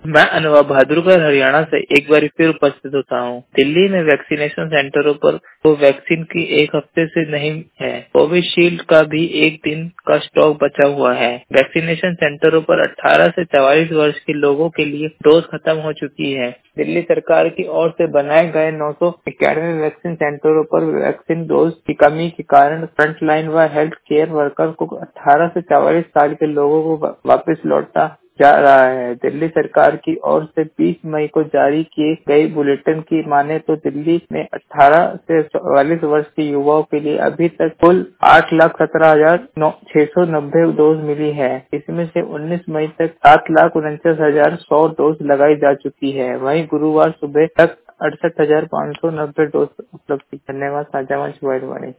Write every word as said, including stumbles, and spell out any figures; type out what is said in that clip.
मैं अनुभव भादुरकर हरियाणा से एक बार फिर उपस्थित होता हूँ। दिल्ली में वैक्सीनेशन सेंटरों पर तो वैक्सीन की एक हफ्ते से नहीं है। कोविशील्ड का भी एक दिन का स्टॉक बचा हुआ है। वैक्सीनेशन सेंटरों पर अठारह से चवालीस वर्ष के लोगों के लिए डोज खत्म हो चुकी है। दिल्ली सरकार की ओर से बनाए गए नौ सौ इक्यानवे वैक्सीन सेंटरों पर वैक्सीन डोज की कमी के कारण फ्रंट लाइन व हेल्थ केयर वर्कर को अठारह से चवालीस साल के लोगों को वापस लौटा जा रहा है। दिल्ली सरकार की ओर से बीस मई को जारी किए गए बुलेटिन की माने तो दिल्ली में अठारह से चौवालीस वर्ष के युवाओं के लिए अभी तक कुल आठ लाख सत्रह हजार छह सौ नब्बे डोज मिली है। इसमें से उन्नीस मई तक सात लाख उनचास हजार सौ डोज लगाई जा चुकी है। वहीं गुरुवार सुबह तक अड़सठ हजार पाँच सौ नब्बे डोज उपलब्ध थी। धन्यवाद। साझा मंच वर्ल्ड वाणी।